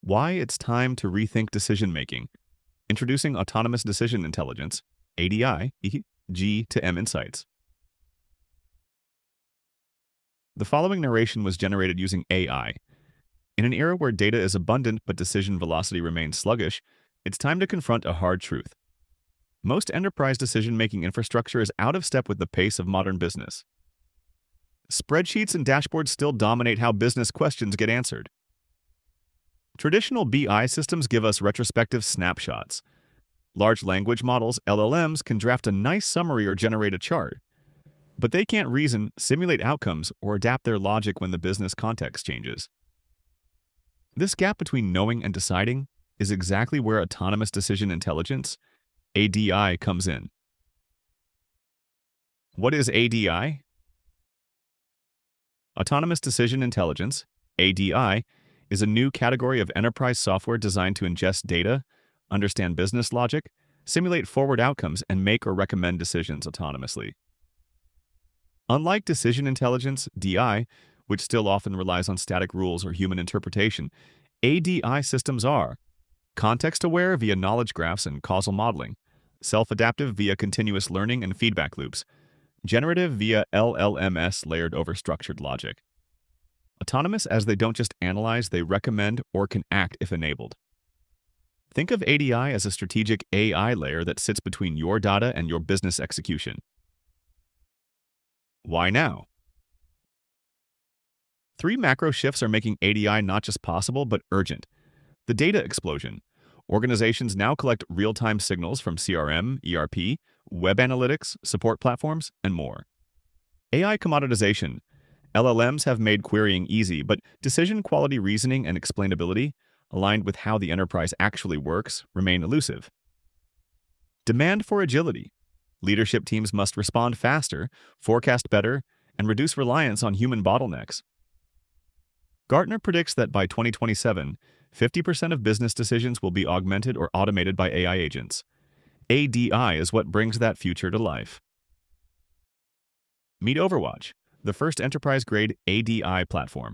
Why it's time to rethink decision making. Introducing Autonomous Decision Intelligence, ADI, G to M Insights. The following narration was generated using AI. In an era where data is abundant but decision velocity remains sluggish, it's time to confront a hard truth. Most enterprise decision-making infrastructure is out of step with the pace of modern business. Spreadsheets and dashboards still dominate how business questions get answered. Traditional BI systems give us retrospective snapshots. Large language models, LLMs, can draft a nice summary or generate a chart. But they can't reason, simulate outcomes, or adapt their logic when the business context changes. This gap between knowing and deciding is exactly where Autonomous Decision Intelligence, ADI, comes in. What is ADI? Autonomous Decision Intelligence, ADI, is a new category of enterprise software designed to ingest data, understand business logic, simulate forward outcomes, and make or recommend decisions autonomously. Unlike Decision Intelligence, DI, which still often relies on static rules or human interpretation, ADI systems are context-aware via knowledge graphs and causal modeling, self-adaptive via continuous learning and feedback loops, generative via LLMS layered over structured logic. Autonomous as they don't just analyze, they recommend or can act if enabled. Think of ADI as a strategic AI layer that sits between your data and your business execution. Why now? 3 macro shifts are making ADI not just possible, but urgent. The data explosion. Organizations now collect real-time signals from CRM, ERP, web analytics, support platforms, and more. AI commoditization. LLMs have made querying easy, but decision quality reasoning and explainability, aligned with how the enterprise actually works, remain elusive. Demand for agility. Leadership teams must respond faster, forecast better, and reduce reliance on human bottlenecks. Gartner predicts that by 2027, 50% of business decisions will be augmented or automated by AI agents. ADI is what brings that future to life. Meet Overwatch, the first enterprise-grade ADI platform.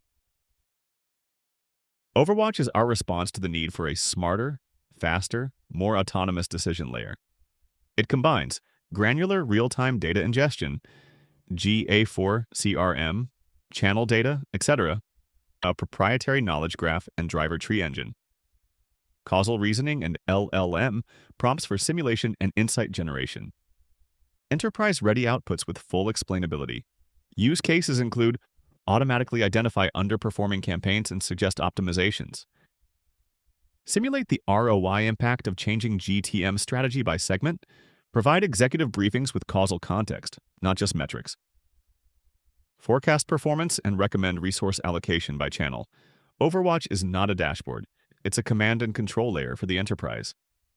Overwatch is our response to the need for a smarter, faster, more autonomous decision layer. It combines granular real-time data ingestion, GA4 CRM, channel data, etc., a proprietary knowledge graph and driver tree engine, causal reasoning and LLM prompts for simulation and insight generation, enterprise-ready outputs with full explainability. Use cases include automatically identify underperforming campaigns and suggest optimizations, simulate the ROI impact of changing GTM strategy by segment, provide executive briefings with causal context, not just metrics, forecast performance and recommend resource allocation by channel. Overwatch is not a dashboard. It's a command and control layer for the enterprise.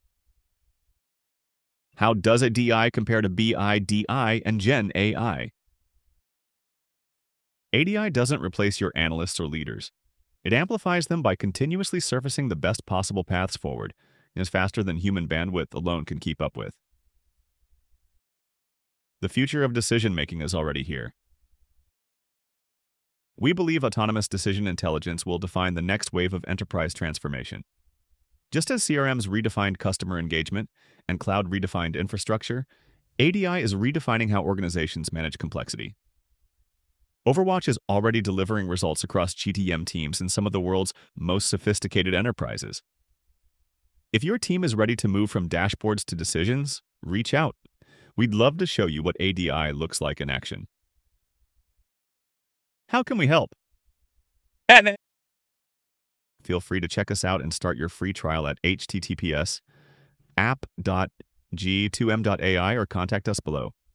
How does a DI compare to BI, DI, and Gen AI? ADI doesn't replace your analysts or leaders. It amplifies them by continuously surfacing the best possible paths forward, and is faster than human bandwidth alone can keep up with. The future of decision-making is already here. We believe autonomous decision intelligence will define the next wave of enterprise transformation. Just as CRMs redefined customer engagement and cloud redefined infrastructure, ADI is redefining how organizations manage complexity. Overwatch is already delivering results across GTM teams in some of the world's most sophisticated enterprises. If your team is ready to move from dashboards to decisions, reach out. We'd love to show you what ADI looks like in action. How can we help? Feel free to check us out and start your free trial at https://app.g2m.ai or contact us below.